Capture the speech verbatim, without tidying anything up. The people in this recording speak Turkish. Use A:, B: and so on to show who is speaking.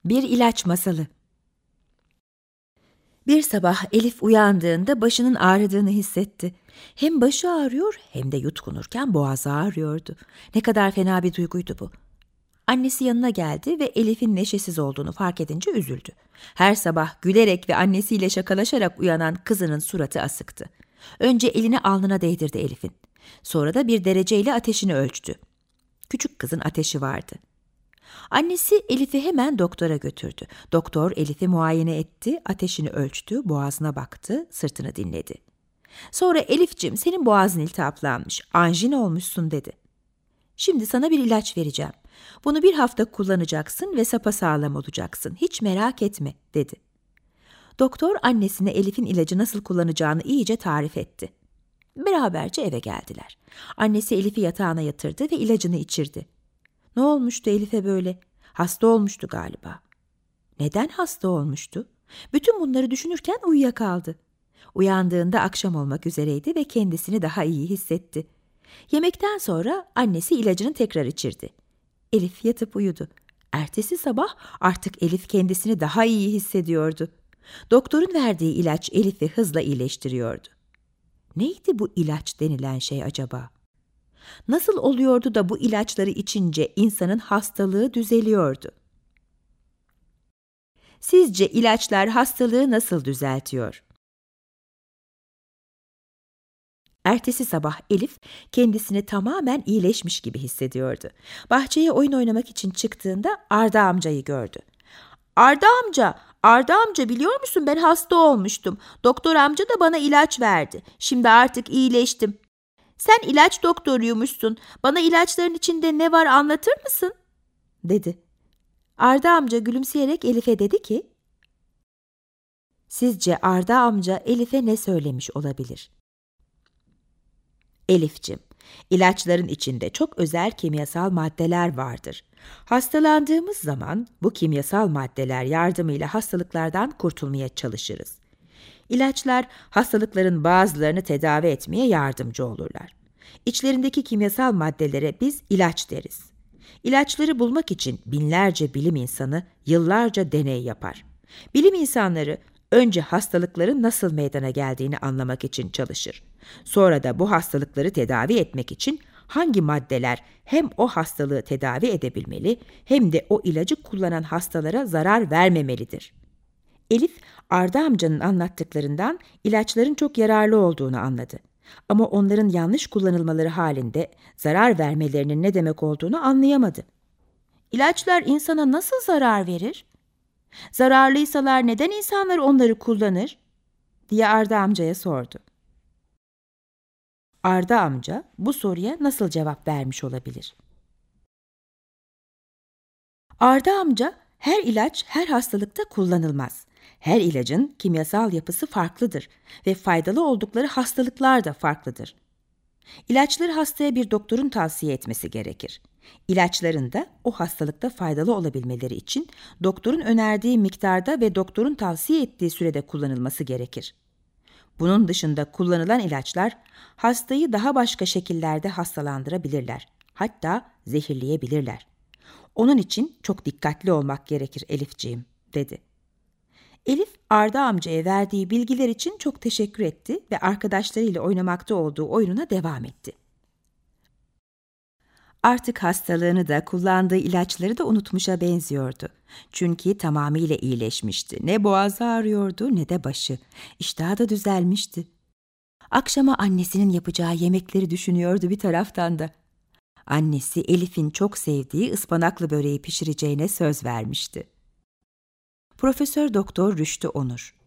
A: Bir ilaç masalı. Bir sabah Elif uyandığında başının ağrıdığını hissetti. Hem başı ağrıyor hem de yutkunurken boğazı ağrıyordu. Ne kadar fena bir duyguydu bu. Annesi yanına geldi ve Elif'in neşesiz olduğunu fark edince üzüldü. Her sabah gülerek ve annesiyle şakalaşarak uyanan kızının suratı asıktı. Önce elini alnına değdirdi Elif'in. Sonra da bir dereceyle ateşini ölçtü. Küçük kızın ateşi vardı. Annesi Elif'i hemen doktora götürdü. Doktor Elif'i muayene etti, ateşini ölçtü, boğazına baktı, sırtını dinledi. Sonra "Elif'cim, senin boğazın iltihaplanmış, anjin olmuşsun," dedi. "Şimdi sana bir ilaç vereceğim. Bunu bir hafta kullanacaksın ve sapasağlam olacaksın. Hiç merak etme," dedi. Doktor annesine Elif'in ilacı nasıl kullanacağını iyice tarif etti. Beraberce eve geldiler. Annesi Elif'i yatağına yatırdı ve ilacını içirdi. Ne olmuştu Elif'e böyle? Hasta olmuştu galiba. Neden hasta olmuştu? Bütün bunları düşünürken uyuyakaldı. Uyandığında akşam olmak üzereydi ve kendisini daha iyi hissetti. Yemekten sonra annesi ilacını tekrar içirdi. Elif yatıp uyudu. Ertesi sabah artık Elif kendisini daha iyi hissediyordu. Doktorun verdiği ilaç Elif'i hızla iyileştiriyordu. Neydi bu ilaç denilen şey acaba? Nasıl oluyordu da bu ilaçları içince insanın hastalığı düzeliyordu? Sizce ilaçlar hastalığı nasıl düzeltiyor? Ertesi sabah Elif kendisini tamamen iyileşmiş gibi hissediyordu. Bahçeye oyun oynamak için çıktığında Arda amcayı gördü. "Arda amca, Arda amca biliyor musun, ben hasta olmuştum. Doktor amca da bana ilaç verdi. Şimdi artık iyileştim. Sen ilaç doktoruymuşsun. Bana ilaçların içinde ne var anlatır mısın?" dedi. Arda amca gülümseyerek Elif'e dedi ki, "Sizce Arda amca Elif'e ne söylemiş olabilir?" "Elif'cim, ilaçların içinde çok özel kimyasal maddeler vardır. Hastalandığımız zaman bu kimyasal maddeler yardımıyla hastalıklardan kurtulmaya çalışırız. İlaçlar hastalıkların bazılarını tedavi etmeye yardımcı olurlar. İçlerindeki kimyasal maddelere biz ilaç deriz. İlaçları bulmak için binlerce bilim insanı yıllarca deney yapar. Bilim insanları önce hastalıkların nasıl meydana geldiğini anlamak için çalışır. Sonra da bu hastalıkları tedavi etmek için hangi maddeler hem o hastalığı tedavi edebilmeli hem de o ilacı kullanan hastalara zarar vermemelidir." Elif, Arda amcanın anlattıklarından ilaçların çok yararlı olduğunu anladı. Ama onların yanlış kullanılmaları halinde zarar vermelerinin ne demek olduğunu anlayamadı. "İlaçlar insana nasıl zarar verir? Zararlıysalar neden insanlar onları kullanır?" diye Arda amcaya sordu. Arda amca bu soruya nasıl cevap vermiş olabilir? Arda amca, her ilaç her hastalıkta kullanılmaz. Her ilacın kimyasal yapısı farklıdır ve faydalı oldukları hastalıklar da farklıdır. İlaçları hastaya bir doktorun tavsiye etmesi gerekir. İlaçların da o hastalıkta faydalı olabilmeleri için doktorun önerdiği miktarda ve doktorun tavsiye ettiği sürede kullanılması gerekir. Bunun dışında kullanılan ilaçlar hastayı daha başka şekillerde hastalandırabilirler. Hatta zehirleyebilirler. "Onun için çok dikkatli olmak gerekir Elifciğim," dedi. Elif, Arda amcaya verdiği bilgiler için çok teşekkür etti ve arkadaşlarıyla oynamakta olduğu oyununa devam etti. Artık hastalığını da kullandığı ilaçları da unutmuşa benziyordu. Çünkü tamamıyla iyileşmişti. Ne boğazı ağrıyordu ne de başı. İştahı da düzelmişti. Akşama annesinin yapacağı yemekleri düşünüyordu bir taraftan da. Annesi Elif'in çok sevdiği ıspanaklı böreği pişireceğine söz vermişti. Profesör Doktor Rüştü Onur.